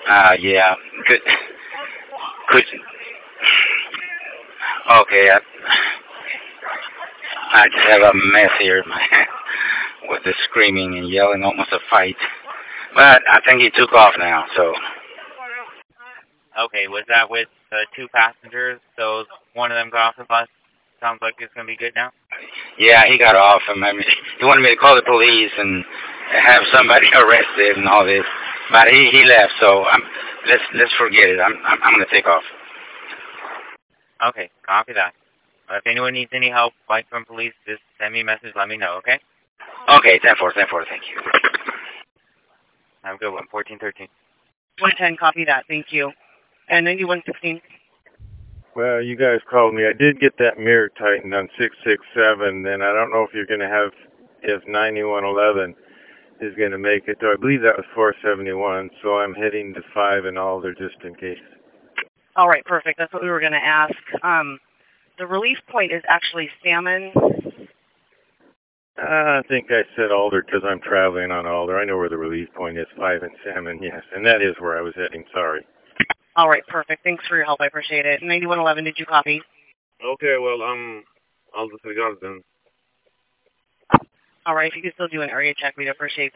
Yeah. Could could okay. I just have a mess here with the screaming and yelling, almost a fight. But I think he took off now. So Okay, was that with the two passengers? So one of them got off the bus. Sounds like it's gonna be good now. yeah, he got off. I mean, he wanted me to call the police and have somebody arrested and all this. But he left. So let's forget it. I'm gonna take off. Okay, copy that. If anyone needs any help, like from police, just send me a message. Let me know. Okay. Okay, 10-4, 10-4. Thank you. Have a good one. 1413. 110, copy that. Thank you. And 9116. Well, you guys called me. I did get that mirror tightened on 667, and I don't know if you're going to have, if 9111 is going to make it. I believe that was 471, so I'm heading to 5 in Alder just in case. All right, perfect. That's what we were going to ask. The relief point is actually Salmon. I think I said Alder because I'm traveling on Alder. I know where the relief point is, 5 and Salmon, yes, and that is where I was heading. Sorry. All right, perfect. Thanks for your help. I appreciate it. 9111, did you copy? Okay, well, I'll disregard then. All right, if you could still do an area check, we'd appreciate that.